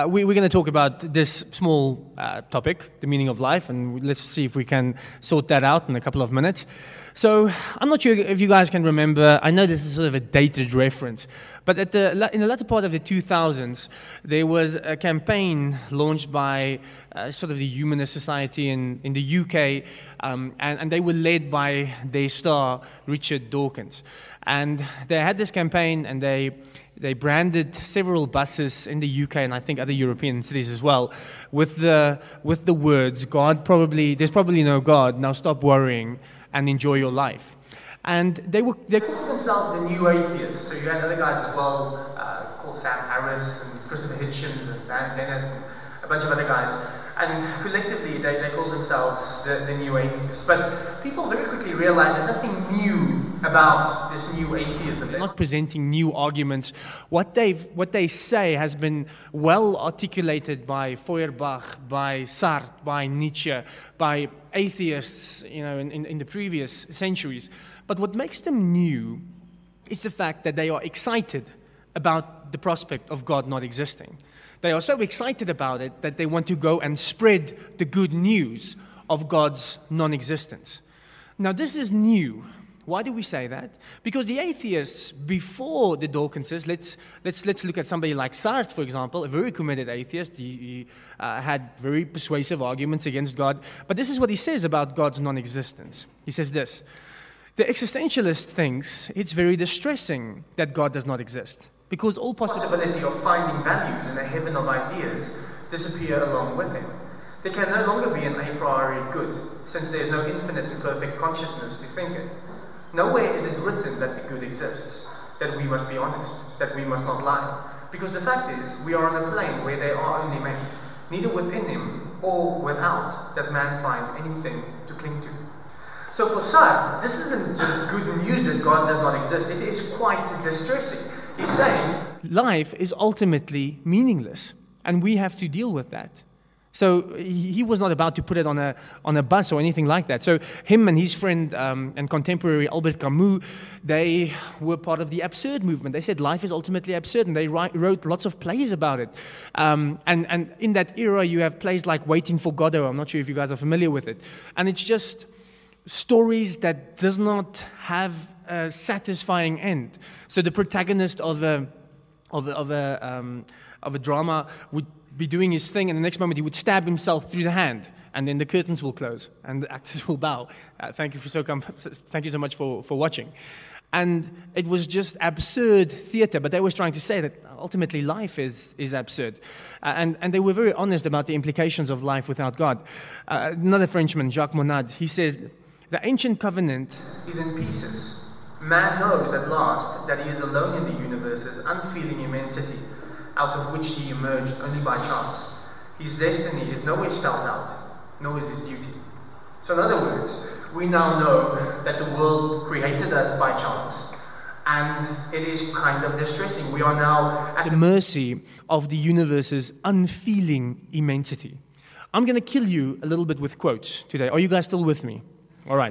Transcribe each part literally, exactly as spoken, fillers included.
we, we're going to talk about this small uh, topic, the meaning of life, and let's see if we can sort that out in a couple of minutes. So I'm not sure if you guys can remember. I know this is sort of a dated reference, but at the, in the latter part of the two thousands, there was a campaign launched by uh, sort of the Humanist Society in, in the U K, um, and, and they were led by their star, Richard Dawkins. And they had this campaign, and they they branded several buses in the U K and I think other European cities as well with the with the words, "God probably there's probably no God. Now stop worrying and enjoy your life." And they were they called themselves the New Atheists. So you had other guys as well, uh, called Sam Harris and Christopher Hitchens and Van Dennett and a bunch of other guys. And collectively, they, they call themselves the, the New Atheists. But people very quickly realized there's nothing new about this new atheism. They're not presenting new arguments. What they what they say has been well articulated by Feuerbach, by Sartre, by Nietzsche, by atheists, you know, in, in, in the previous centuries. But what makes them new is the fact that they are excited about the prospect of God not existing. They are so excited about it that they want to go and spread the good news of God's non-existence. Now, this is new. Why do we say that? Because the atheists before the Dawkinses, let's let's let's look at somebody like Sartre, for example, a very committed atheist. He, he uh, had very persuasive arguments against God. But this is what he says about God's non-existence. He says this: the existentialist thinks it's very distressing that God does not exist, because all possibility of finding values in a heaven of ideas disappear along with him. There can no longer be an a priori good, since there is no infinite and perfect consciousness to think it. Nowhere is it written that the good exists, that we must be honest, that we must not lie. Because the fact is, we are on a plane where there are only men. Neither within him or without does man find anything to cling to. So for Sartre, this isn't just good news that God does not exist. It is quite distressing. He's saying life is ultimately meaningless, and we have to deal with that. So he was not about to put it on a on a bus or anything like that. So him and his friend um, and contemporary Albert Camus, they were part of the absurd movement. They said life is ultimately absurd, and they write, wrote lots of plays about it. Um, and, and in that era, you have plays like Waiting for Godot. I'm not sure if you guys are familiar with it. And it's just stories that does not have a satisfying end. So the protagonist of a of a, of a, um, of a drama would be doing his thing, and the next moment he would stab himself through the hand, and then the curtains will close, and the actors will bow. Uh, thank you for so com- thank you so much for, for watching. And it was just absurd theater, but they were trying to say that ultimately life is is absurd. Uh, and, and they were very honest about the implications of life without God. Uh, another Frenchman, Jacques Monod, he says, the ancient covenant is in pieces. Man knows at last that he is alone in the universe's unfeeling immensity, out of which he emerged only by chance. His destiny is nowhere spelled out, nor is his duty. So in other words, we now know that the world created us by chance, and it is kind of distressing. We are now at the mercy of the universe's unfeeling immensity. I'm going to kill you a little bit with quotes today. Are you guys still with me? All right.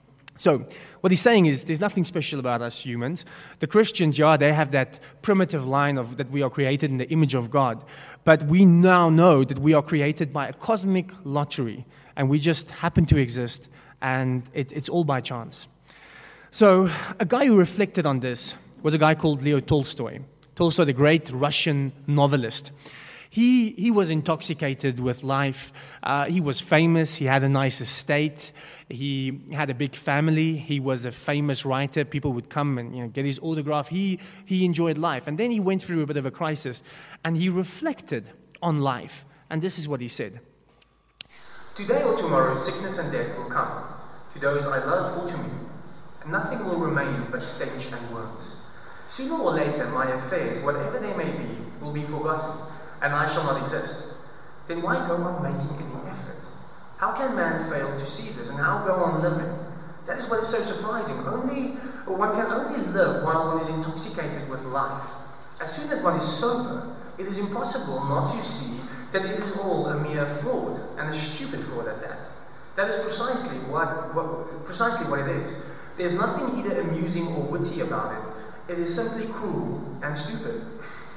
So what he's saying is there's nothing special about us humans. The Christians, yeah, they have that primitive line of that we are created in the image of God. But we now know that we are created by a cosmic lottery, and we just happen to exist, and it, it's all by chance. So a guy who reflected on this was a guy called Leo Tolstoy. Tolstoy, the great Russian novelist. He he was intoxicated with life. Uh, he was famous. He had a nice estate. He had a big family. He was a famous writer. People would come and you know, get his autograph. He he enjoyed life. And then he went through a bit of a crisis, and he reflected on life. And this is what he said. Today or tomorrow, sickness and death will come, to those I love or to me, and nothing will remain but stench and worms. Sooner or later, my affairs, whatever they may be, will be forgotten, and I shall not exist. Then why go on making any effort? How can man fail to see this, and how go on living? That is what is so surprising. Only one can only live while one is intoxicated with life. As soon as one is sober, it is impossible not to see that it is all a mere fraud, and a stupid fraud at that. That is precisely what, what precisely what it is. There is nothing either amusing or witty about it. It is simply cruel and stupid.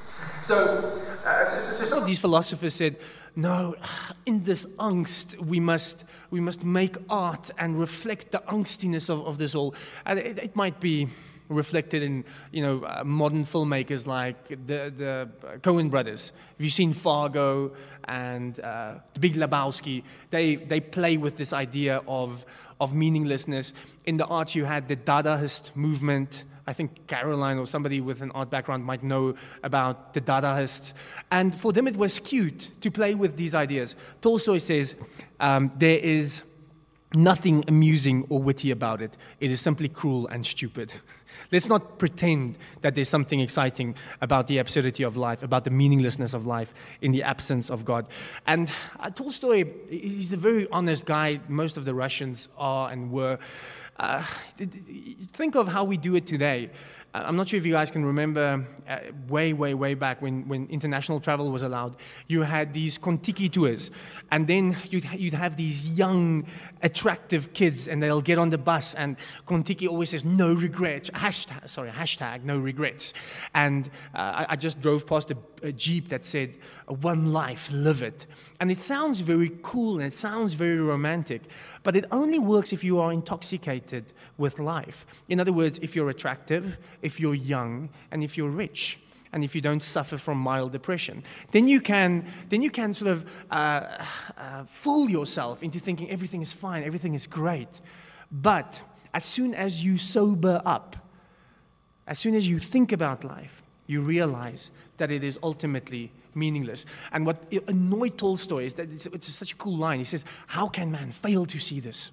So, uh, so, so some of these philosophers said, no, in this angst, we must, we must make art and reflect the angstiness of, of this all. And it, it might be reflected in, you know, uh, modern filmmakers like the, the Coen brothers. Have you seen Fargo and uh, The Big Lebowski? They, they play with this idea of, of meaninglessness. In the arts, you had the Dadaist movement. I think Caroline or somebody with an art background might know about the Dadaists. And for them, it was cute to play with these ideas. Tolstoy says um, there is nothing amusing or witty about it. It is simply cruel and stupid. Let's not pretend that there's something exciting about the absurdity of life, about the meaninglessness of life in the absence of God. And uh, Tolstoy, he's a very honest guy. Most of the Russians are and were. Uh, think of how we do it today. I'm not sure if you guys can remember uh, way, way, way back when, when international travel was allowed. You had these Kontiki tours, and then you'd, you'd have these young, attractive kids, and they'll get on the bus, and Kontiki always says, no regrets, hashtag, sorry, hashtag, no regrets. And uh, I, I just drove past a, a Jeep that said, one life, live it. And it sounds very cool, and it sounds very romantic, but it only works if you are intoxicated with life. In other words, if you're attractive, if you're young, and if you're rich, and if you don't suffer from mild depression, then you can, then you can sort of uh, uh, fool yourself into thinking everything is fine, everything is great. But as soon as you sober up, as soon as you think about life, you realize that it is ultimately meaningless. And what annoyed Tolstoy is that it's, it's such a cool line. He says, how can man fail to see this?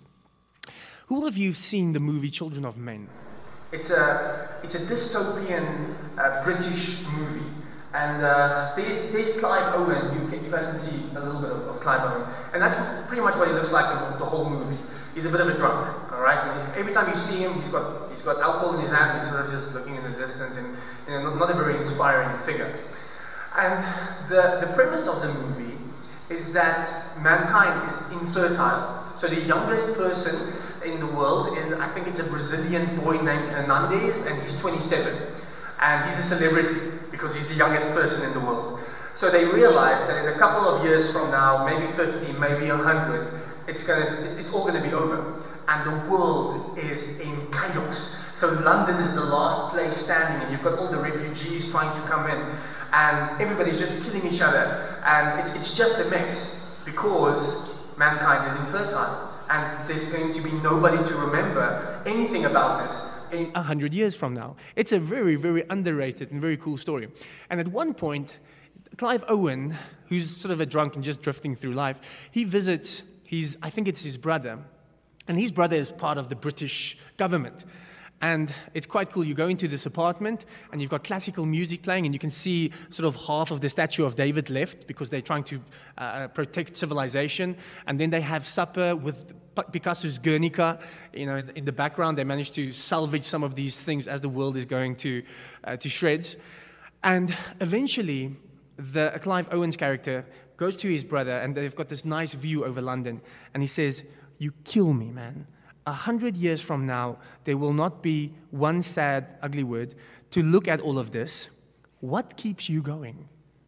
Who of you have seen the movie Children of Men? It's a, it's a dystopian uh, British movie. And uh, there's, there's Clive Owen. You, can, you guys can see a little bit of, of Clive Owen. And that's pretty much what he looks like the, the whole movie. He's a bit of a drunk, all right? And every time you see him, he's got, he's got alcohol in his hand. He's sort of just looking in the distance and, you know, not a very inspiring figure. And the, the premise of the movie is that mankind is infertile. So the youngest person in the world is, I think it's a Brazilian boy named Hernandez, and he's twenty-seven. And he's a celebrity because he's the youngest person in the world. So they realize that in a couple of years from now, maybe fifty, maybe one hundred, it's, gonna, it's all going to be over. And the world is in chaos. So London is the last place standing, and you've got all the refugees trying to come in. And everybody's just killing each other. And it's, it's just a mess because mankind is infertile. And there's going to be nobody to remember anything about this in a hundred years from now. It's a very, very underrated and very cool story. And at one point, Clive Owen, who's sort of a drunk and just drifting through life, he visits his, I think it's his brother. And his brother is part of the British government. And it's quite cool. You go into this apartment, and you've got classical music playing, and you can see sort of half of the statue of David left because they're trying to uh, protect civilization. And then they have supper with Picasso's Guernica. You know, in the background, they managed to salvage some of these things as the world is going to uh, to shreds. And eventually, the Clive Owen's character goes to his brother, and they've got this nice view over London, and he says, "You kill me, man. A hundred years from now, there will not be one sad, ugly word to look at all of this. What keeps you going?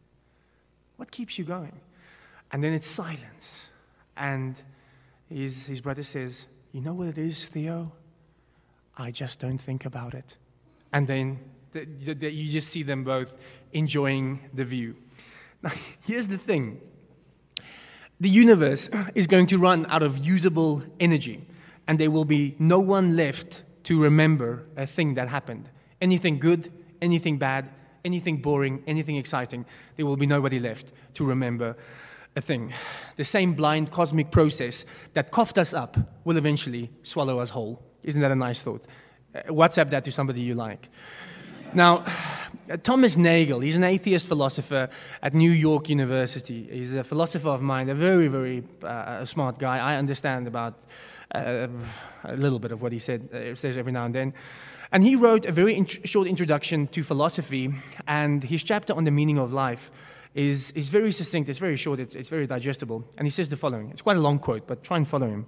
What keeps you going?" And then it's silence. And his, his brother says, "You know what it is, Theo? I just don't think about it." And then the, the, the, you just see them both enjoying the view. Now, here's the thing. The universe is going to run out of usable energy. And there will be no one left to remember a thing that happened. Anything good, anything bad, anything boring, anything exciting. There will be nobody left to remember a thing. The same blind cosmic process that coughed us up will eventually swallow us whole. Isn't that a nice thought? Uh, WhatsApp that to somebody you like. Now, Thomas Nagel, he's an atheist philosopher at New York University. He's a philosopher of mind, a very, very uh, smart guy. I understand about uh, a little bit of what he said, uh, says every now and then. And he wrote a very int- short introduction to philosophy, and his chapter on the meaning of life is, is very succinct, it's very short, it's, it's very digestible. And he says the following. It's quite a long quote, but try and follow him.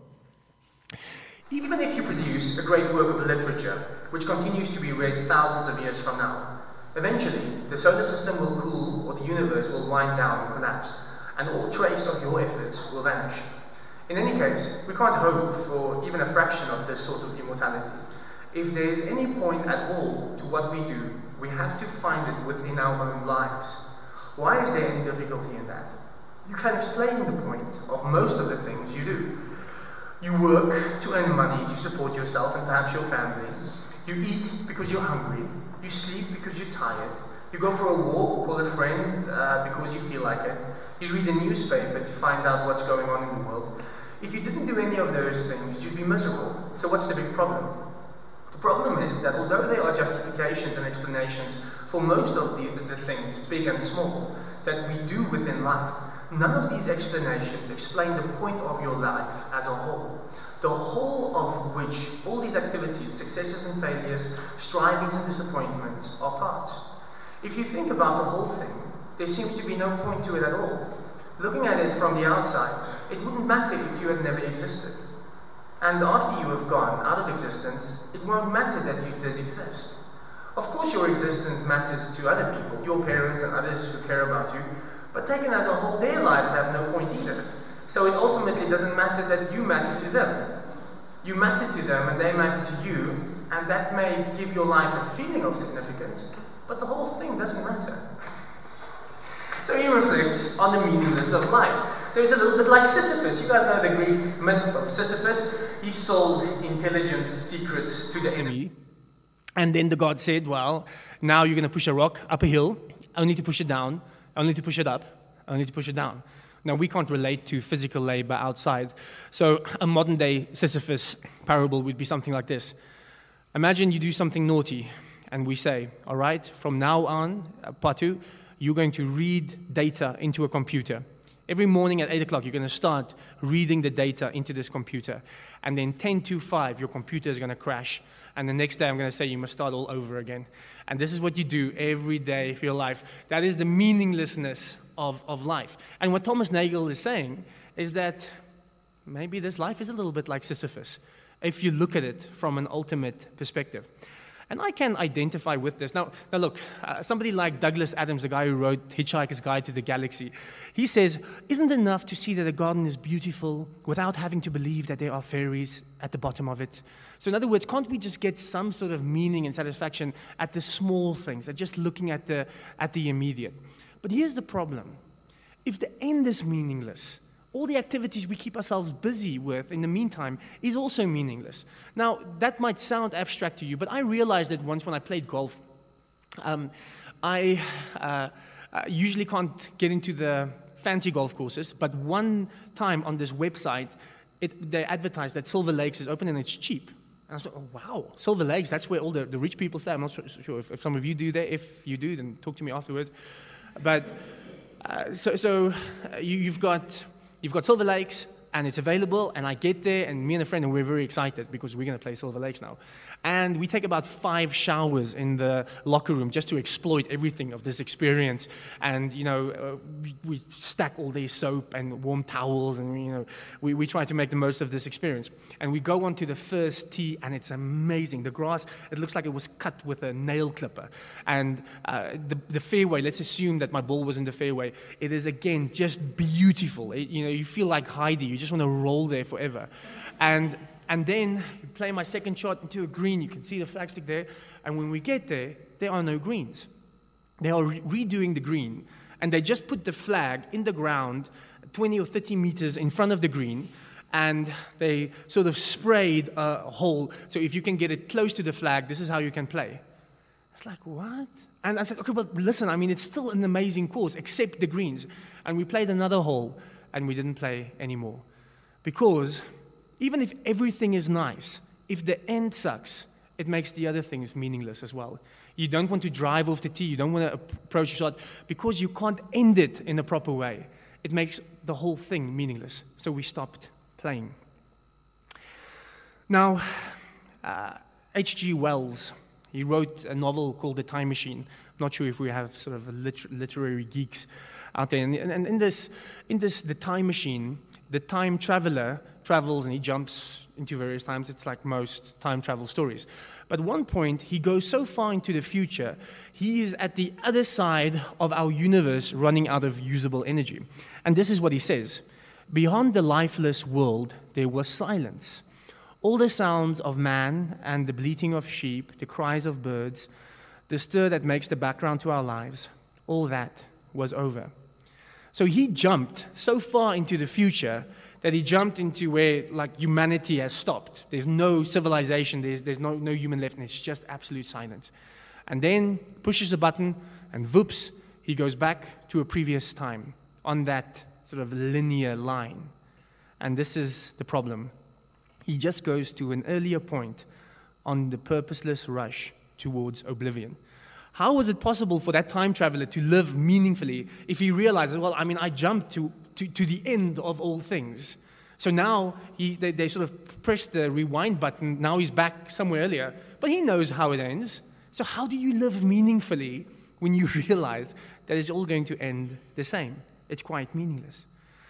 "Even if you produce a great work of literature, which continues to be read thousands of years from now, Eventually, the solar system will cool or the universe will wind down and collapse, and all trace of your efforts will vanish. In any case, we can't hope for even a fraction of this sort of immortality. If there is any point at all to what we do, we have to find it within our own lives. Why is there any difficulty in that? You can explain the point of most of the things you do. You work to earn money to support yourself and perhaps your family. You eat because you're hungry. You sleep because you're tired. You go for a walk or call a friend uh, because you feel like it. You read a newspaper to find out what's going on in the world. If you didn't do any of those things, you'd be miserable. So what's the big problem? The problem is that although there are justifications and explanations for most of the, the things, big and small, that we do within life, none of these explanations explain the point of your life as a whole. The whole of which all these activities, successes and failures, strivings and disappointments, are parts. If you think about the whole thing, there seems to be no point to it at all. Looking at it from the outside, it wouldn't matter if you had never existed. And after you have gone out of existence, it won't matter that you did exist. Of course your existence matters to other people, your parents and others who care about you, but taken as a whole, their lives have no point either. So it ultimately doesn't matter that you matter to them. You matter to them and they matter to you, and that may give your life a feeling of significance, but the whole thing doesn't matter. So he reflects on the meaninglessness of life. So it's a little bit like Sisyphus. You guys know the Greek myth of Sisyphus. He sold intelligence secrets to the enemy. And then the god said, well, now you're going to push a rock up a hill, only to push it down, only to push it up, only to push it down. Now, we can't relate to physical labor outside. So a modern-day Sisyphus parable would be something like this. Imagine you do something naughty, and we say, all right, from now on, uh, part two, you're going to read data into a computer. Every morning at eight o'clock, you're going to start reading the data into this computer. And then ten to five, your computer is going to crash. And the next day, I'm going to say you must start all over again. And this is what you do every day for your life. That is the meaninglessness of, of life. And what Thomas Nagel is saying is that maybe this life is a little bit like Sisyphus, if you look at it from an ultimate perspective. And I can identify with this. Now, now look, uh, somebody like Douglas Adams, the guy who wrote Hitchhiker's Guide to the Galaxy, he says, isn't it enough to see that a garden is beautiful without having to believe that there are fairies at the bottom of it? So in other words, can't we just get some sort of meaning and satisfaction at the small things, at just looking at the, at the immediate? But here's the problem. If the end is meaningless, all the activities we keep ourselves busy with in the meantime is also meaningless. Now, that might sound abstract to you, but I realized that once when I played golf, um, I uh, uh, usually can't get into the fancy golf courses, but one time on this website, it, they advertised that Silver Lakes is open and it's cheap. And I thought, oh, wow, Silver Lakes, that's where all the, the rich people stay. I'm not sure if, if some of you do that. If you do, then talk to me afterwards. But uh, so, so uh, you, you've got... You've got Silver Lakes, and it's available, and I get there, and me and a friend, and we're very excited because we're going to play Silver Lakes now. And we take about five showers in the locker room just to exploit everything of this experience. And, you know, uh, we, we stack all this soap and warm towels, and, you know, we, we try to make the most of this experience. And we go on to the first tee, and it's amazing. The grass, it looks like it was cut with a nail clipper. And uh, the, the fairway, let's assume that my ball was in the fairway. It is, again, just beautiful. It, you know, you feel like Heidi. You just want to roll there forever. And and then you play my second shot into a green. You can see the flagstick there. And when we get there, there are no greens. They are re- redoing the green. And they just put the flag in the ground twenty or thirty meters in front of the green. And they sort of sprayed a hole. So if you can get it close to the flag, this is how you can play. It's like, what? And I said, okay, but listen, I mean, it's still an amazing course, except the greens. And we played another hole, and we didn't play anymore. Because even if everything is nice, if the end sucks, it makes the other things meaningless as well. You don't want to drive off the tee, you don't want to approach a shot, because you can't end it in a proper way. It makes the whole thing meaningless. So we stopped playing. Now, uh, H G Wells, he wrote a novel called The Time Machine. I'm not sure if we have sort of a liter- literary geeks out there. And, and in this, in this, The Time Machine, the time traveler travels and he jumps into various times. It's like most time travel stories. But at one point, he goes so far into the future, he is at the other side of our universe running out of usable energy. And this is what he says. Beyond the lifeless world, there was silence. All the sounds of man and the bleating of sheep, the cries of birds, the stir that makes the background to our lives, all that was over. So he jumped so far into the future that he jumped into where like humanity has stopped. There's no civilization, there's, there's no, no human left, and it's just absolute silence. And then pushes a button, and whoops, he goes back to a previous time on that sort of linear line. And this is the problem. He just goes to an earlier point on the purposeless rush towards oblivion. How was it possible for that time traveler to live meaningfully if he realizes, well, I mean, I jumped to, to, to the end of all things. So now he, they, they sort of press the rewind button. Now he's back somewhere earlier, but he knows how it ends. So how do you live meaningfully when you realize that it's all going to end the same? It's quite meaningless.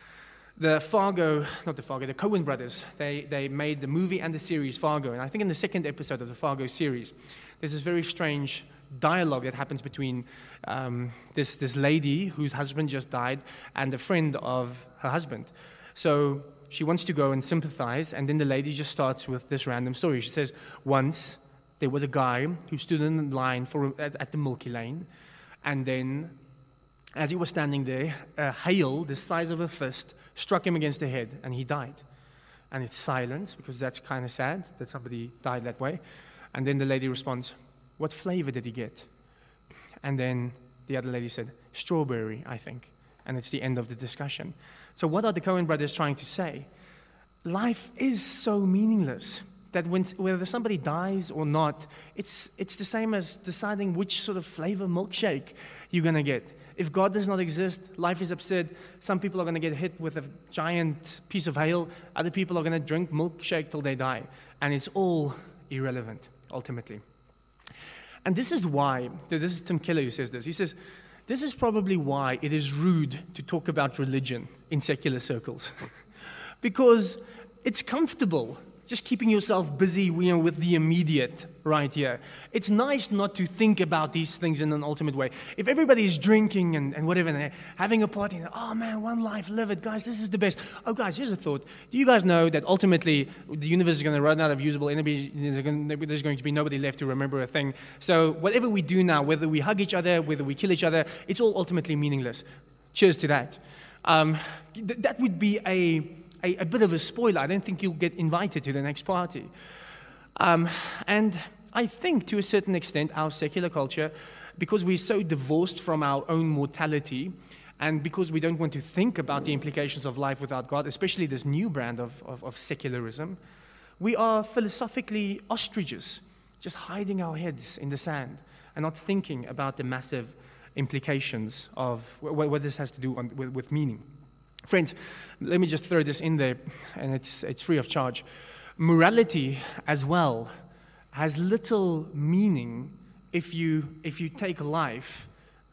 The Fargo, not the Fargo, the Coen brothers, they, they made the movie and the series Fargo. And I think in the second episode of the Fargo series, there's this very strange dialogue that happens between um, this, this lady whose husband just died and a friend of her husband. So she wants to go and sympathize, and then the lady just starts with this random story. She says, once there was a guy who stood in line for, at, at the Milky Lane, and then as he was standing there, a hail the size of a fist struck him against the head, and he died. And it's silent, because that's kind of sad that somebody died that way. And then the lady responds, what flavor did he get? And then the other lady said, strawberry, I think. And it's the end of the discussion. So what are the Coen brothers trying to say? Life is so meaningless that when, whether somebody dies or not, it's, it's the same as deciding which sort of flavor milkshake you're going to get. If God does not exist, life is absurd. Some people are going to get hit with a giant piece of hail. Other people are going to drink milkshake till they die. And it's all irrelevant, ultimately. And this is why, this is Tim Keller who says this. He says, this is probably why it is rude to talk about religion in secular circles. Because it's comfortable just keeping yourself busy, you know, with the immediate right here. It's nice not to think about these things in an ultimate way. If everybody's drinking and, and whatever, and they're having a party, and, oh man, one life, live it, guys, this is the best. Oh guys, here's a thought. Do you guys know that ultimately the universe is going to run out of usable energy? There's going to be nobody left to remember a thing. So whatever we do now, whether we hug each other, whether we kill each other, it's all ultimately meaningless. Cheers to that. Um, th- that would be a A, a bit of a spoiler. I don't think you'll get invited to the next party. Um, and I think, to a certain extent, our secular culture, because we're so divorced from our own mortality, and because we don't want to think about the implications of life without God, especially this new brand of, of, of secularism, we are philosophically ostriches, just hiding our heads in the sand and not thinking about the massive implications of what, what this has to do on, with, with meaning. Friends, let me just throw this in there, and it's it's free of charge. Morality, as well, has little meaning if you if you take life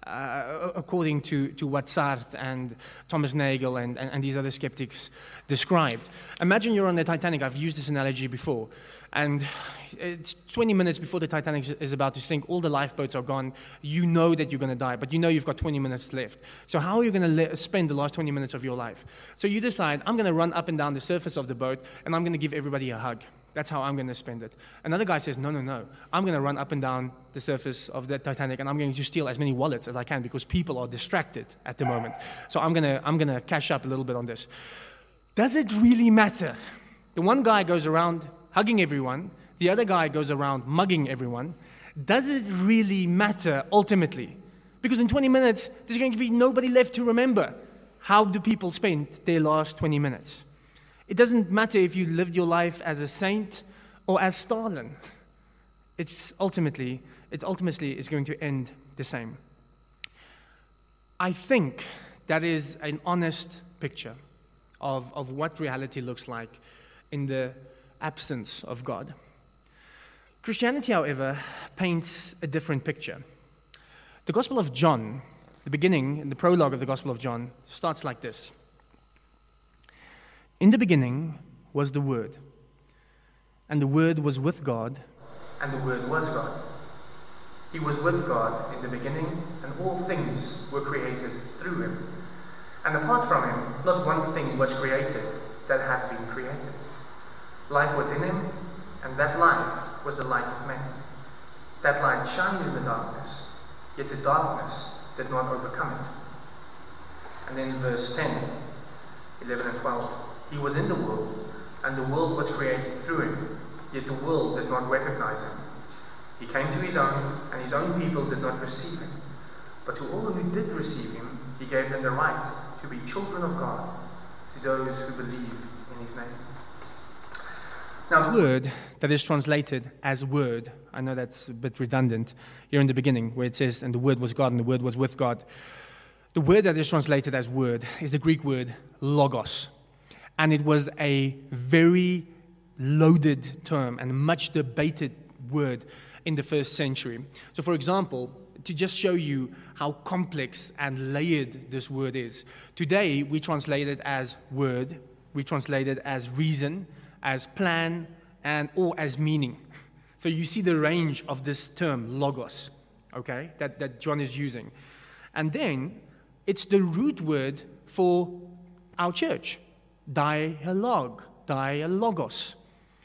uh, according to, to what Sartre and Thomas Nagel and, and, and these other skeptics described. Imagine you're on the Titanic. I've used this analogy before. And it's twenty minutes before the Titanic is about to sink. All the lifeboats are gone. You know that you're going to die, but you know you've got twenty minutes left. So how are you going to le- spend the last twenty minutes of your life? So you decide, I'm going to run up and down the surface of the boat, and I'm going to give everybody a hug. That's how I'm going to spend it. Another guy says, no, no, no. I'm going to run up and down the surface of the Titanic, and I'm going to steal as many wallets as I can because people are distracted at the moment. So I'm going to I'm going to cash up a little bit on this. Does it really matter? The one guy goes around hugging everyone. The other guy goes around mugging everyone. Does it really matter ultimately? Because in twenty minutes, there's going to be nobody left to remember. How do people spend their last twenty minutes? It doesn't matter if you lived your life as a saint or as Stalin. It's ultimately, it ultimately is going to end the same. I think that is an honest picture of, of what reality looks like in the absence of God. Christianity, however, paints a different picture. The Gospel of John, the beginning, the prologue of the Gospel of John, starts like this. In the beginning was the Word, and the Word was with God, and the Word was God. He was with God in the beginning, and all things were created through him. And apart from him, not one thing was created that has been created. Life was in him, and that life was the light of men. That light shines in the darkness, yet the darkness did not overcome it. And then verse ten, eleven and twelve. He was in the world, and the world was created through him, yet the world did not recognize him. He came to his own, and his own people did not receive him. But to all who did receive him, he gave them the right to be children of God, to those who believe in his name. Now, the word that is translated as word, I know that's a bit redundant here in the beginning, where it says, and the word was God, and the word was with God. The word that is translated as word is the Greek word logos. And it was a very loaded term and much debated word in the first century. So, for example, to just show you how complex and layered this word is, today we translate it as word, we translate it as reason, as plan, and or as meaning. So you see the range of this term, logos, okay, that, that John is using. And then it's the root word for our church, dialogue, dialogos,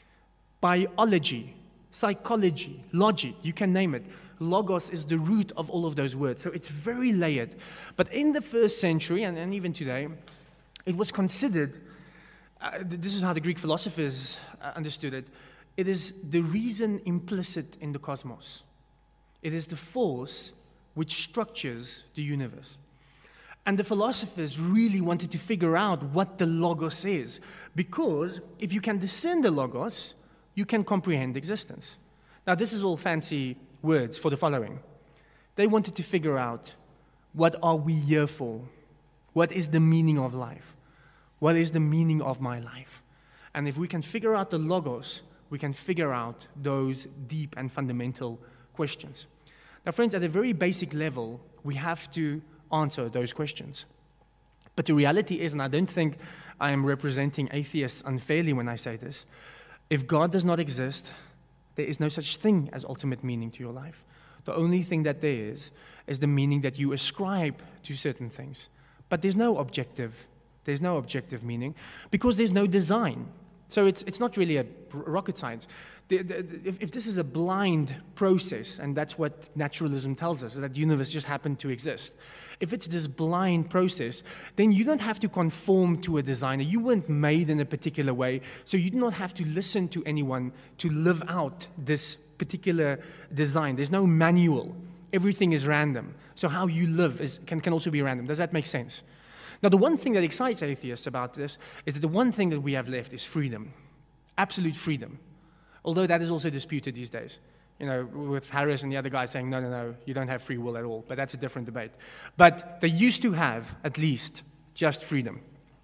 biology, psychology, logic, you can name it. Logos is the root of all of those words. So it's very layered. But in the first century, and, and even today, it was considered, uh, this is how the Greek philosophers uh, understood it, it is the reason implicit in the cosmos. It is the force which structures the universe. And the philosophers really wanted to figure out what the logos is, because if you can discern the logos, you can comprehend existence. Now, this is all fancy words for the following. They wanted to figure out, what are we here for? What is the meaning of life? What is the meaning of my life? And if we can figure out the logos, we can figure out those deep and fundamental questions. Now, friends, at a very basic level, we have to answer those questions. But the reality is, and I don't think I am representing atheists unfairly when I say this, if God does not exist, there is no such thing as ultimate meaning to your life. The only thing that there is, is the meaning that you ascribe to certain things. But there's no objective, there's no objective meaning, because there's no design. So it's it's not really a rocket science. The, the, if, if this is a blind process, and that's what naturalism tells us, that the universe just happened to exist. If it's this blind process, then you don't have to conform to a designer. You weren't made in a particular way, so you do not have to listen to anyone to live out this particular design. There's no manual. Everything is random. So how you live is, can, can also be random. Does that make sense? Now, the one thing that excites atheists about this is that the one thing that we have left is freedom, absolute freedom, although that is also disputed these days, you know, with Harris and the other guys saying, no, no, no, you don't have free will at all, but that's a different debate. But they used to have, at least, just freedom.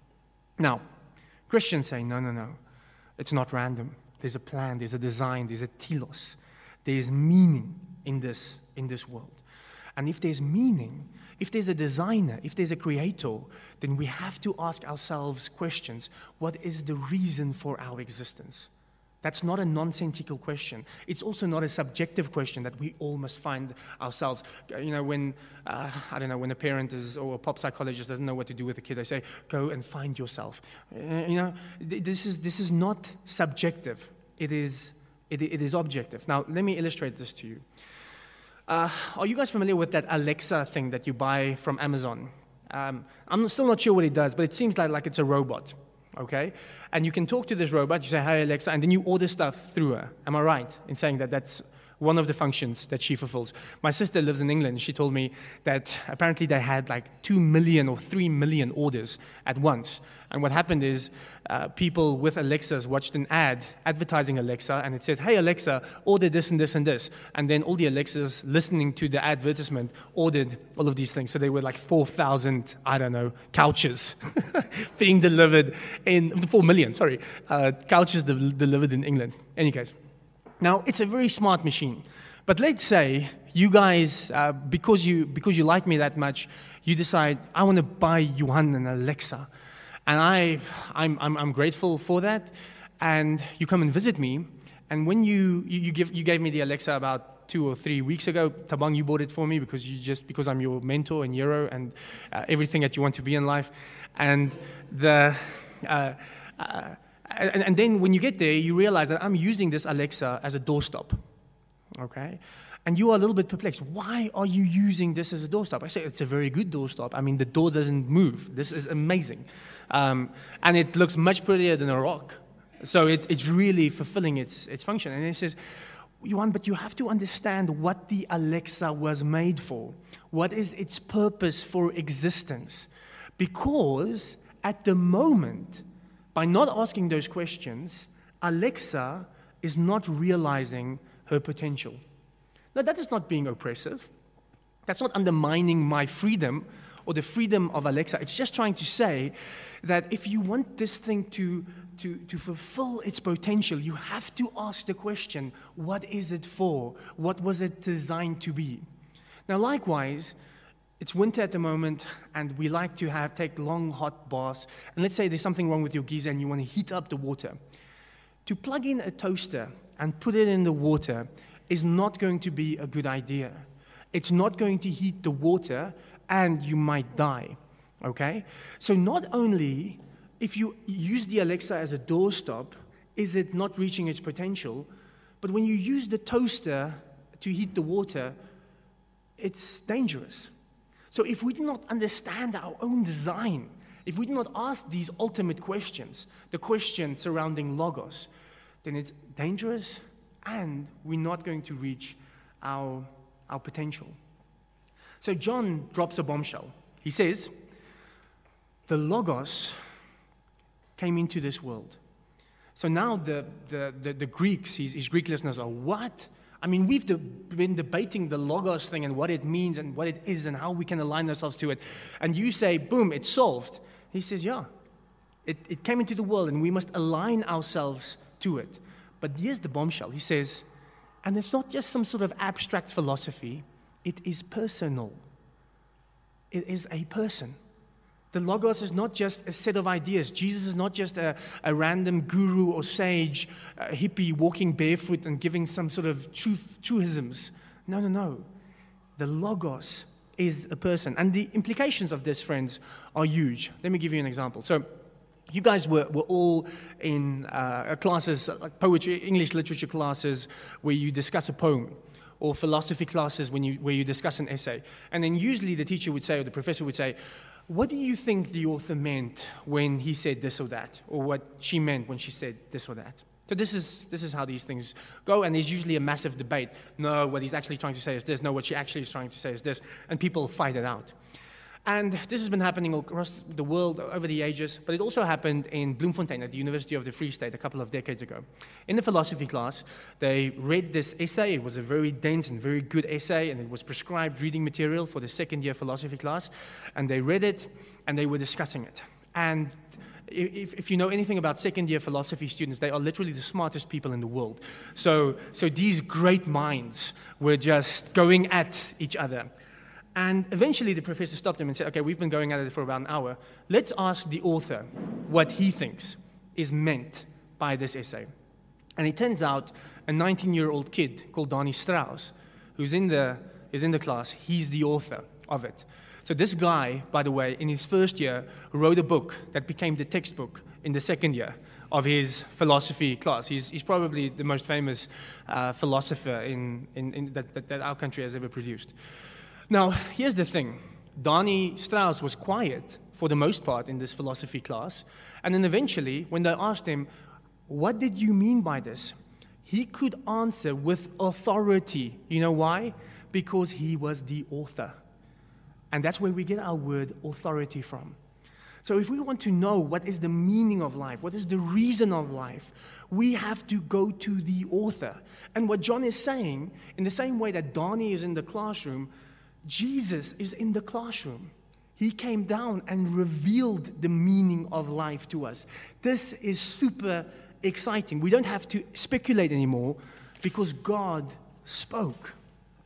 Now, Christians say, no, no, no, it's not random. There's a plan, there's a design, there's a telos, there's meaning in this, in this world. And if there's meaning, if there's a designer, if there's a creator, then we have to ask ourselves questions. What is the reason for our existence? That's not a nonsensical question. It's also not a subjective question that we all must find ourselves. You know, when, uh, I don't know, when a parent is, or a pop psychologist doesn't know what to do with a kid, they say, go and find yourself. Uh, you know, this is, this is not subjective. It is, it, it is objective. Now, let me illustrate this to you. Uh, are you guys familiar with that Alexa thing that you buy from Amazon? Um, I'm still not sure what it does, but it seems like, like it's a robot, okay? And you can talk to this robot, you say, hi Alexa, and then you order stuff through her. Am I right in saying that that's one of the functions that she fulfills? My sister lives in England. She told me that apparently they had like two million or three million orders at once. And what happened is uh, people with Alexas watched an ad advertising Alexa, and it said, hey Alexa, order this and this and this. And then all the Alexas listening to the advertisement ordered all of these things. So they were like four thousand, I don't know, couches being delivered in, four million, sorry, uh, couches de- delivered in England. In any case. Now, it's a very smart machine. But let's say you guys, uh, because you because you like me that much, you decide, I want to buy Johan an Alexa. And I, I'm, I'm, I'm grateful for that. And you come and visit me, And when you, you, you, give, you gave me the Alexa about two or three weeks ago, Tabang, you bought it for me because you just because I'm your mentor and hero and uh, everything that you want to be in life. And the uh, uh, and, and then when you get there, you realize that I'm using this Alexa as a doorstop. Okay? And you are a little bit perplexed. Why are you using this as a doorstop? I say, it's a very good doorstop. I mean, the door doesn't move. This is amazing. Um, and it looks much prettier than a rock. So it, it's really fulfilling its, its function. And he says, Johan, but you have to understand what the Alexa was made for. What is its purpose for existence? Because at the moment, by not asking those questions, Alexa is not realizing her potential. Now, that is not being oppressive. That's not undermining my freedom or the freedom of Alexa. It's just trying to say that if you want this thing to, to, to fulfill its potential, you have to ask the question, what is it for? What was it designed to be? Now, likewise, it's winter at the moment, and we like to have take long, hot baths. And let's say there's something wrong with your geyser, and you want to heat up the water. To plug in a toaster and put it in the water is not going to be a good idea. It's not going to heat the water, and you might die, okay? So not only, if you use the Alexa as a doorstop, is it not reaching its potential, but when you use the toaster to heat the water, it's dangerous. So if we do not understand our own design, if we do not ask these ultimate questions, the question surrounding Logos, then it's dangerous, and we're not going to reach our, our potential. So John drops a bombshell. He says, the Logos came into this world. So now the, the, the, the Greeks, his, his Greek listeners are, what? I mean, we've de- been debating the Logos thing and what it means and what it is and how we can align ourselves to it. And you say, boom, it's solved. He says, yeah, it, it came into the world and we must align ourselves to it. But here's the bombshell. He says, and it's not just some sort of abstract philosophy. It is personal. It is a person. The Logos is not just a set of ideas. Jesus is not just a, a random guru or sage, a hippie walking barefoot and giving some sort of truth, truisms. No, no, no. The Logos is a person. And the implications of this, friends, are huge. Let me give you an example. So, you guys were, were all in uh, classes, like poetry, English literature classes, where you discuss a poem, or philosophy classes when you, where you discuss an essay. And then usually the teacher would say, or the professor would say, what do you think the author meant when he said this or that, or what she meant when she said this or that? So this is, this is how these things go, and there's usually a massive debate. No, what he's actually trying to say is this. No, what she actually is trying to say is this. And people fight it out. And this has been happening across the world over the ages, but it also happened in Bloemfontein at the University of the Free State a couple of decades ago. In the philosophy class, they read this essay. It was a very dense and very good essay, and it was prescribed reading material for the second year philosophy class. And they read it, and they were discussing it. And if, if you know anything about second year philosophy students, they are literally the smartest people in the world. So, so these great minds were just going at each other. And eventually the professor stopped him and said, okay, we've been going at it for about an hour. Let's ask the author what he thinks is meant by this essay. And it turns out a nineteen-year-old kid called Donnie Strauss, who's in the, is in the class, he's the author of it. So this guy, by the way, in his first year, wrote a book that became the textbook in the second year of his philosophy class. He's, he's probably the most famous uh, philosopher in, in, in that, that, that our country has ever produced. Now, here's the thing. Donnie Strauss was quiet for the most part in this philosophy class. And then eventually, when they asked him, what did you mean by this? He could answer with authority. You know why? Because he was the author. And that's where we get our word authority from. So if we want to know what is the meaning of life, what is the reason of life, we have to go to the author. And what John is saying, in the same way that Donnie is in the classroom, Jesus is in the classroom. He came down and revealed the meaning of life to us. This is super exciting. We don't have to speculate anymore because God spoke.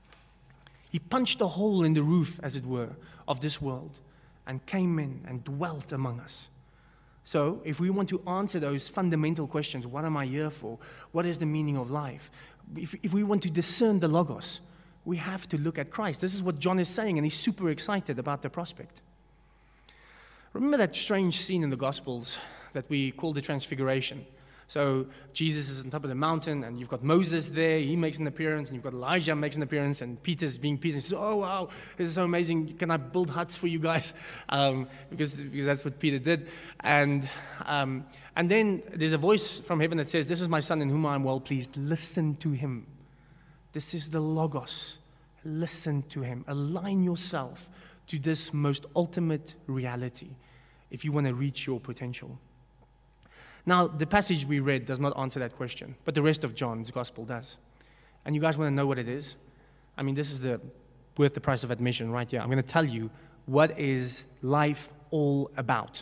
He punched a hole in the roof, as it were, of this world and came in and dwelt among us. So if we want to answer those fundamental questions, what am I here for? What is the meaning of life? If, if we want to discern the Logos, we have to look at Christ. This is what John is saying, and he's super excited about the prospect. Remember that strange scene in the Gospels that we call the Transfiguration? So Jesus is on top of the mountain, and you've got Moses there, he makes an appearance, and you've got Elijah makes an appearance, and Peter's being Peter, and he says, oh wow, this is so amazing, can I build huts for you guys? Um, because, because that's what Peter did. And, um, and then there's a voice from heaven that says, this is my son in whom I am well pleased, listen to him. This is the Logos. Listen to him. Align yourself to this most ultimate reality if you want to reach your potential. Now, the passage we read does not answer that question, but the rest of John's gospel does. And you guys want to know what it is? I mean, this is the worth the price of admission right here. I'm going to tell you what is life all about.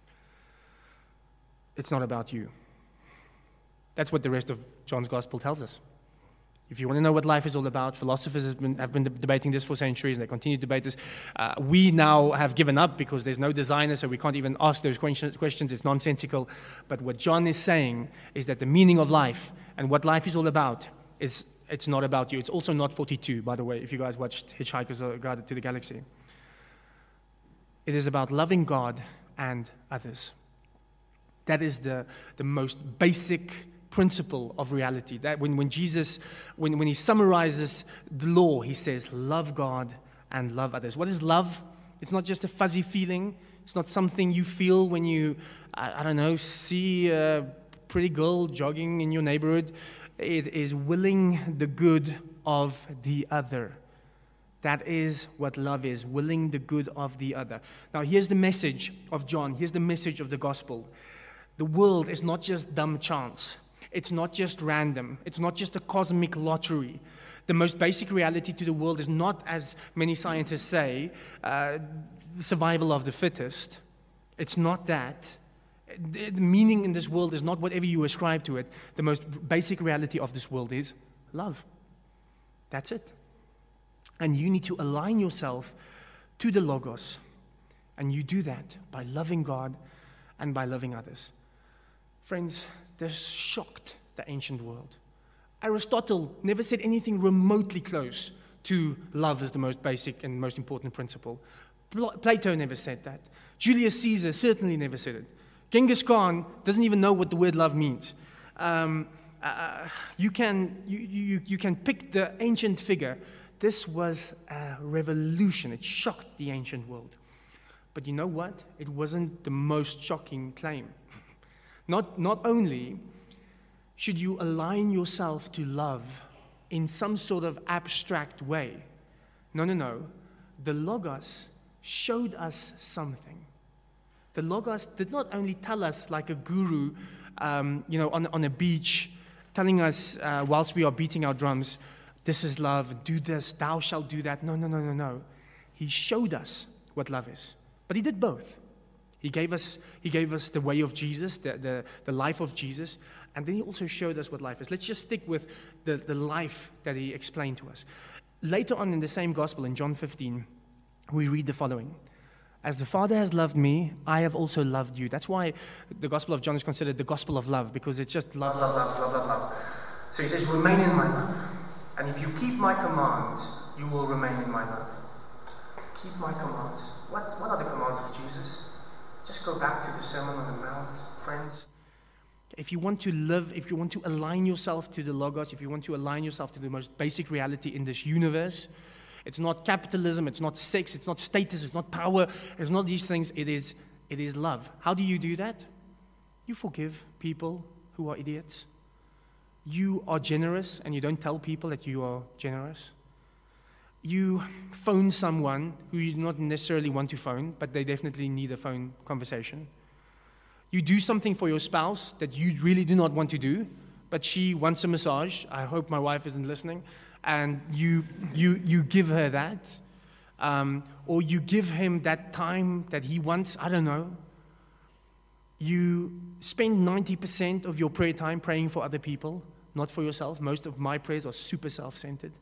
It's not about you. That's what the rest of John's gospel tells us. If you want to know what life is all about, philosophers have been, have been debating this for centuries, and they continue to debate this. Uh, we now have given up because there's no designer, so we can't even ask those questions. It's nonsensical. But what John is saying is that the meaning of life and what life is all about is it's not about you. It's also not forty-two, by the way, if you guys watched Hitchhiker's Guide to the Galaxy. It is about loving God and others. That is the, the most basic principle of reality. That when, when Jesus, when, when he summarizes the law, he says, love God and love others. What is love? It's not just a fuzzy feeling. It's not something you feel when you, I, I don't know, see a pretty girl jogging in your neighborhood. It is willing the good of the other. That is what love is, willing the good of the other. Now, here's the message of John. Here's the message of the gospel. The world is not just dumb chance. It's not just random. It's not just a cosmic lottery. The most basic reality to the world is not, as many scientists say, uh, survival of the fittest. It's not that. The meaning in this world is not whatever you ascribe to it. The most basic reality of this world is love. That's it. And you need to align yourself to the Logos. And you do that by loving God and by loving others. Friends, this shocked the ancient world. Aristotle never said anything remotely close to love as the most basic and most important principle. Plato never said that. Julius Caesar certainly never said it. Genghis Khan doesn't even know what the word love means. Um, uh, you can you, you, you can pick the ancient figure. This was a revolution. It shocked the ancient world. But you know what? It wasn't the most shocking claim. Not, not only should you align yourself to love in some sort of abstract way. No, no, no. The Logos showed us something. The Logos did not only tell us like a guru, um, you know, on, on a beach, telling us uh, whilst we are beating our drums, this is love, do this, thou shalt do that. No, no, no, no, no. He showed us what love is. But he did both. He gave us, he gave us the way of Jesus, the, the, the life of Jesus, and then he also showed us what life is. Let's just stick with the, the life that he explained to us. Later on in the same gospel, in John fifteen, we read the following. As the Father has loved me, I have also loved you. That's why the Gospel of John is considered the Gospel of love, because it's just love, love, love, love, love, love. So he says, remain in my love. And if you keep my commands, you will remain in my love. Keep my commands. What, what are the commands of Jesus? Just go back to the Sermon on the Mount, friends. If you want to live, if you want to align yourself to the Logos, if you want to align yourself to the most basic reality in this universe, it's not capitalism, it's not sex, it's not status, it's not power, it's not these things, it is, it is love. How do you do that? You forgive people who are idiots. You are generous and you don't tell people that you are generous. You phone someone who you do not necessarily want to phone, but they definitely need a phone conversation. You do something for your spouse that you really do not want to do, but she wants a massage. I hope my wife isn't listening. And you you you give her that. Um, or you give him that time that he wants. I don't know. You spend ninety percent of your prayer time praying for other people, not for yourself. Most of my prayers are super self-centered.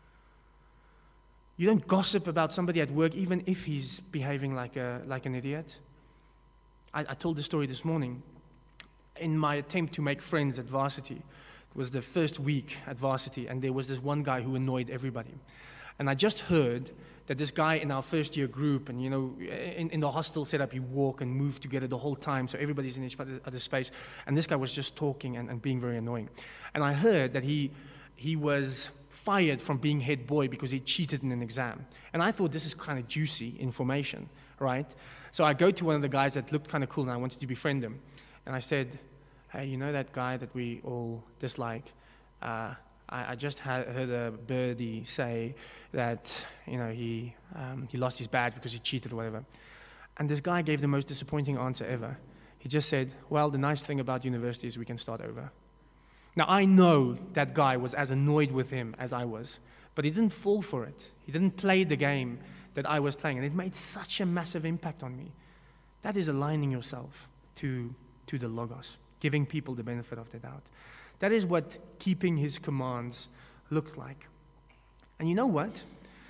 You don't gossip about somebody at work, even if he's behaving like a like an idiot. I, I told the story this morning. In my attempt to make friends at varsity, it was the first week at varsity, and there was this one guy who annoyed everybody. And I just heard that this guy in our first year group, and you know, in, in the hostel setup, you walk and move together the whole time, so everybody's in each other's space. And this guy was just talking and, and being very annoying. And I heard that he he was fired from being head boy because he cheated in an exam. And I thought this is kind of juicy information, right? So I go to one of the guys that looked kind of cool, and I wanted to befriend him. And I said, hey, you know that guy that we all dislike? Uh, I, I just had, heard a birdie say that, you know, he um, he lost his badge because he cheated or whatever. And this guy gave the most disappointing answer ever. He just said, well, the nice thing about university is we can start over. Now, I know that guy was as annoyed with him as I was, but he didn't fall for it. He didn't play the game that I was playing, and it made such a massive impact on me. That is aligning yourself to, to the Logos, giving people the benefit of the doubt. That is what keeping his commands look like. And you know what?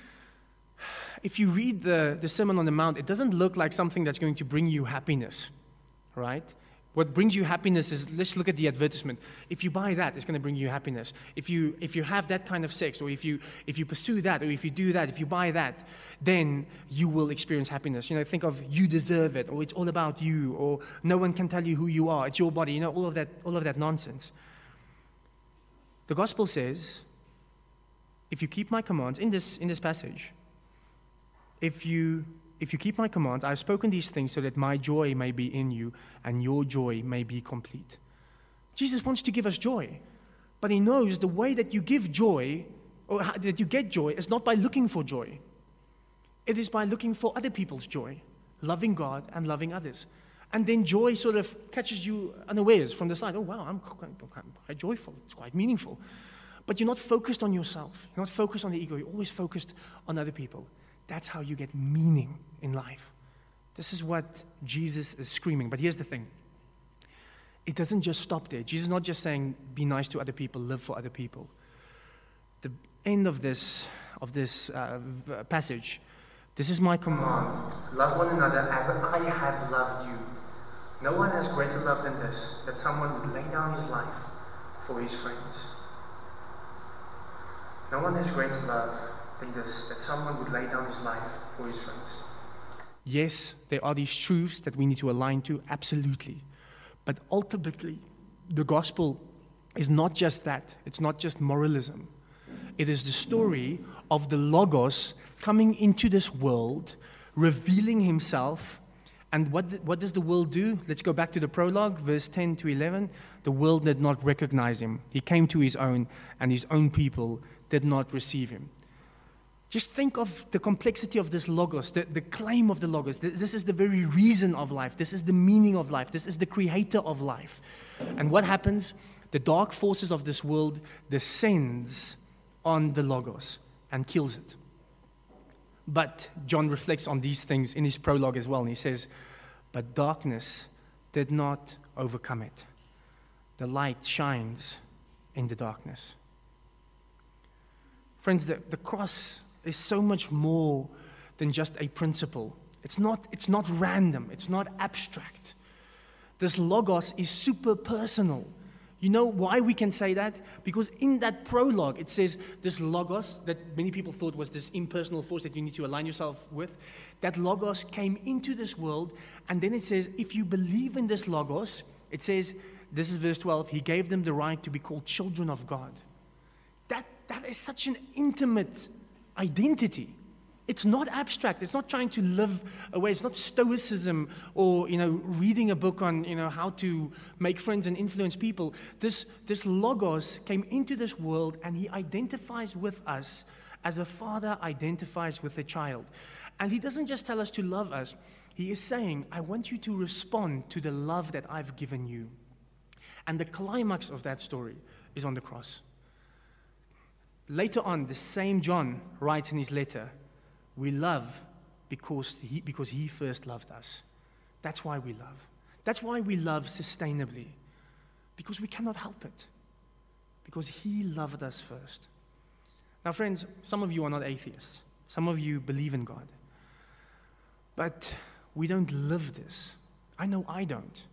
If you read the, the Sermon on the Mount, it doesn't look like something that's going to bring you happiness, right? What brings you happiness is, let's look at the advertisement. If you buy that, it's going to bring you happiness. If you if you have that kind of sex, or if you if you pursue that, or if you do that, if you buy that, then you will experience happiness. You know, think of you deserve it, or it's all about you, or no one can tell you who you are. It's your body. You know, all of that all of that nonsense. The gospel says, if you keep my commands in this in this passage, if you If you keep my commands, I have spoken these things so that my joy may be in you and your joy may be complete. Jesus wants to give us joy, but he knows the way that you give joy, or that you get joy, is not by looking for joy. It is by looking for other people's joy, loving God and loving others. And then joy sort of catches you unawares from the side. Oh, wow, I'm quite joyful. It's quite meaningful. But you're not focused on yourself. You're not focused on the ego. You're always focused on other people. That's how you get meaning in life. This is what Jesus is screaming. But here's the thing. It doesn't just stop there. Jesus is not just saying, be nice to other people, live for other people. The end of this, of this uh, passage, this is my command. Love one another as I have loved you. No one has greater love than this, that someone would lay down his life for his friends. No one has greater love than this, that someone would lay down his life for his friends. Yes, there are these truths that we need to align to, absolutely. But ultimately, the gospel is not just that. It's not just moralism. It is the story of the Logos coming into this world, revealing himself. And what, what does the world do? Let's go back to the prologue, verse ten to eleven. The world did not recognize him. He came to his own, and his own people did not receive him. Just think of the complexity of this Logos, the, the claim of the Logos. This is the very reason of life. This is the meaning of life. This is the creator of life. And what happens? The dark forces of this world descends on the Logos and kills it. But John reflects on these things in his prologue as well, and he says, but darkness did not overcome it. The light shines in the darkness. Friends, the, the cross is so much more than just a principle. It's not, it's not random. It's not abstract. This Logos is super personal. You know why we can say that? Because in that prologue, it says this Logos, that many people thought was this impersonal force that you need to align yourself with, that Logos came into this world, and then it says, if you believe in this Logos, it says, this is verse twelve, he gave them the right to be called children of God. That, that is such an intimate identity. It's not abstract. It's not trying to live away. It's not stoicism or, you know, reading a book on, you know, how to make friends and influence people. This, this Logos came into this world, and he identifies with us as a father identifies with a child. And he doesn't just tell us to love us. He is saying, I want you to respond to the love that I've given you. And the climax of that story is on the cross. Later on, the same John writes in his letter, we love because he, because he first loved us. That's why we love. That's why we love sustainably. Because we cannot help it. Because he loved us first. Now, friends, some of you are not atheists. Some of you believe in God. But we don't live this. I know I don't.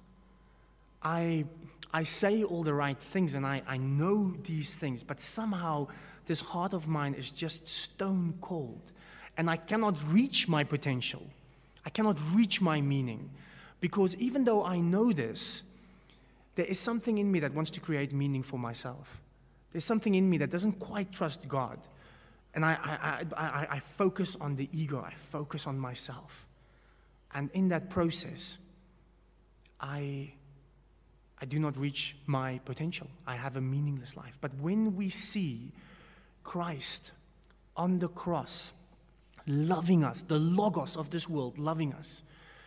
I, I say all the right things and I, I know these things, but somehow this heart of mine is just stone cold. And I cannot reach my potential. I cannot reach my meaning. Because even though I know this, there is something in me that wants to create meaning for myself. There's something in me that doesn't quite trust God. And I, I, I, I, I focus on the ego. I focus on myself. And in that process, I, I do not reach my potential. I have a meaningless life. But when we see Christ on the cross, loving us, the Logos of this world loving us,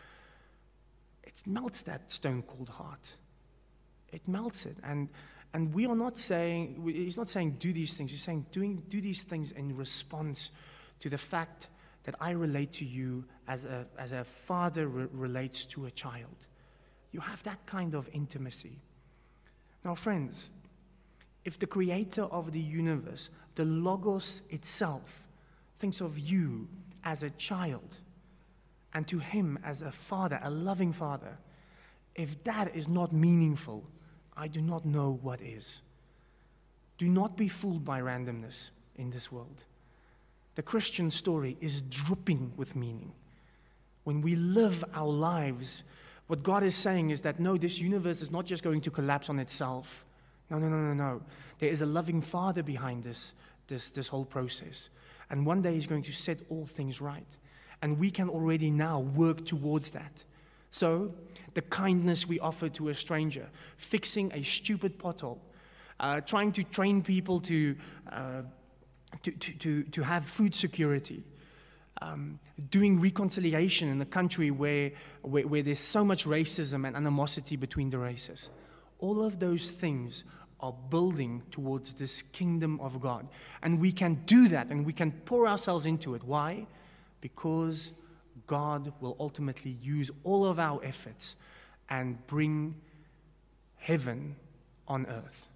it melts that stone-cold heart. It melts it. And, and we are not saying, he's not saying do these things. He's saying doing, do these things in response to the fact that I relate to you as a, as a father re- relates to a child. You have that kind of intimacy. Now, friends, if the creator of the universe, the Logos itself, thinks of you as a child, and to him as a father, a loving father, if that is not meaningful, I do not know what is. Do not be fooled by randomness in this world. The Christian story is dripping with meaning. When we live our lives, what God is saying is that no, this universe is not just going to collapse on itself. No, no, no, no, no. There is a loving Father behind this, this, this whole process. And one day He's going to set all things right. And we can already now work towards that. So, the kindness we offer to a stranger, fixing a stupid pothole, uh, trying to train people to, uh, to, to, to, to have food security, um, doing reconciliation in a country where, where, where there's so much racism and animosity between the races. All of those things are building towards this kingdom of God. And we can do that and we can pour ourselves into it. Why? Because God will ultimately use all of our efforts and bring heaven on earth.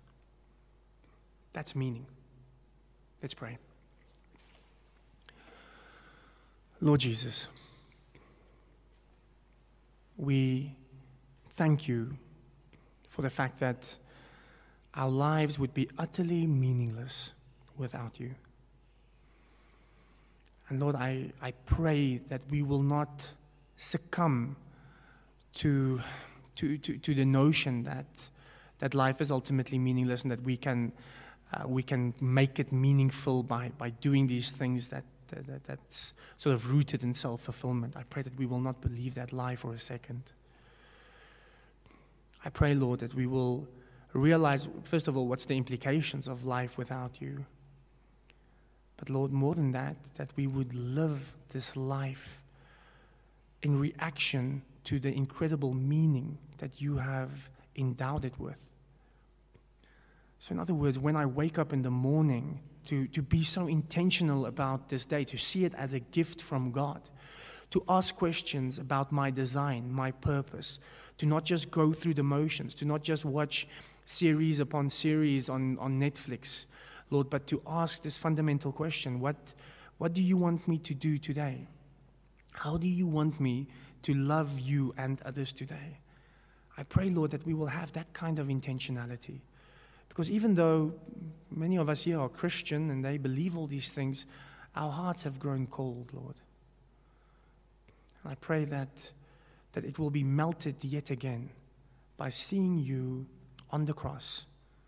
That's meaning. Let's pray. Lord Jesus, we thank you for the fact that our lives would be utterly meaningless without you. And Lord, I, I pray that we will not succumb to, to, to, to the notion that, that life is ultimately meaningless and that we can, uh, we can make it meaningful by, by doing these things that, that, that's sort of rooted in self-fulfillment. I pray that we will not believe that lie for a second. I pray, Lord, that we will realize, first of all, what's the implications of life without you. But Lord, more than that, that we would live this life in reaction to the incredible meaning that you have endowed it with. So in other words, when I wake up in the morning, to, to be so intentional about this day, to see it as a gift from God, to ask questions about my design, my purpose, to not just go through the motions, to not just watch series upon series on, on Netflix, Lord, but to ask this fundamental question, what, what do you want me to do today? How do you want me to love you and others today? I pray, Lord, that we will have that kind of intentionality. Because even though many of us here are Christian and they believe all these things, our hearts have grown cold, Lord. And I pray that, that it will be melted yet again by seeing you on the cross.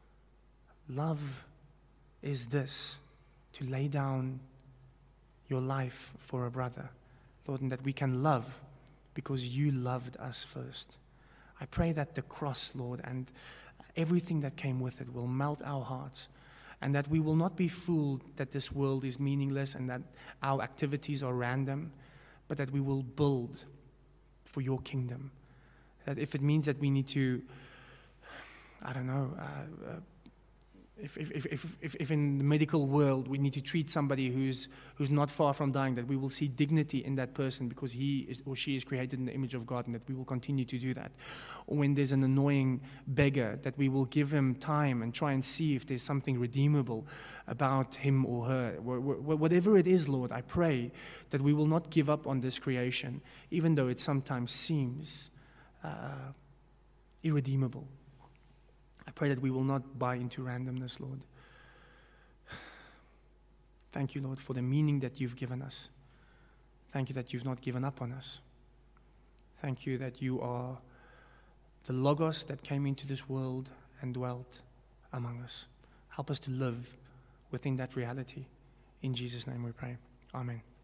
Love is this, to lay down your life for a brother, Lord, and that we can love because you loved us first. I pray that the cross, Lord, and everything that came with it will melt our hearts, and that we will not be fooled that this world is meaningless and that our activities are random, but that we will build for your kingdom. That if it means that we need to, I don't know, uh, uh, If, if, if, if, if in the medical world we need to treat somebody who's, who's not far from dying, that we will see dignity in that person because he is, or she is created in the image of God, and that we will continue to do that. Or when there's an annoying beggar, that we will give him time and try and see if there's something redeemable about him or her. Whatever it is, Lord, I pray that we will not give up on this creation, even though it sometimes seems uh, irredeemable. I pray that we will not buy into randomness, Lord. Thank you, Lord, for the meaning that you've given us. Thank you that you've not given up on us. Thank you that you are the Logos that came into this world and dwelt among us. Help us to live within that reality. In Jesus' name we pray. Amen.